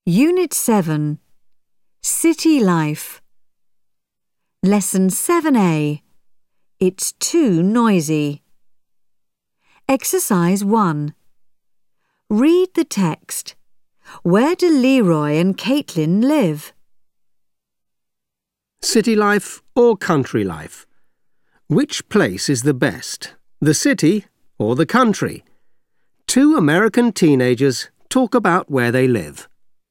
Unit 7. City Life. Lesson 7A. It's too noisy. Exercise 1. Read the text. Where do Leroy and Caitlin live? City life or country life? Which place is the best, the city or the country? Two American teenagers talk about where they live.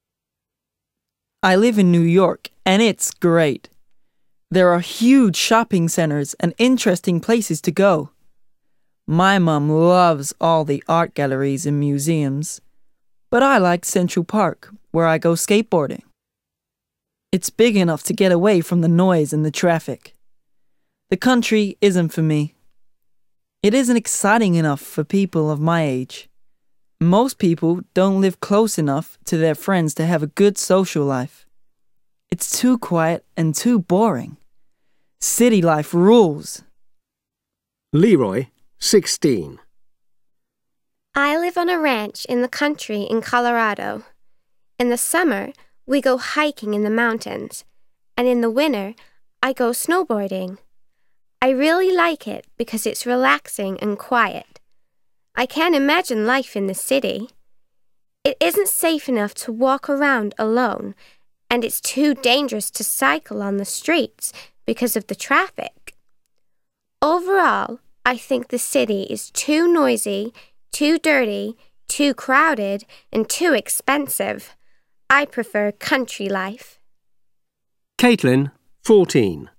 I live in New York, and it's great. There are huge shopping centers and interesting places to go. My mom loves all the art galleries and museums, but I like Central Park, where I go skateboarding. It's big enough to get away from the noise and the traffic. The country isn't for me. It isn't exciting enough for people of my age. Most people don't live close enough to their friends to have a good social life. It's too quiet and too boring. City life rules. Leroy, 16. I live on a ranch in the country in Colorado. In the summer, we go hiking in the mountains, and in the winter, I go snowboarding. I really like it because it's relaxing and quiet. I can't imagine life in the city. It isn't safe enough to walk around alone, and it's too dangerous to cycle on the streets because of the traffic. Overall, I think the city is too noisy, too dirty, too crowded, and too expensive. I prefer country life. Caitlin, 14.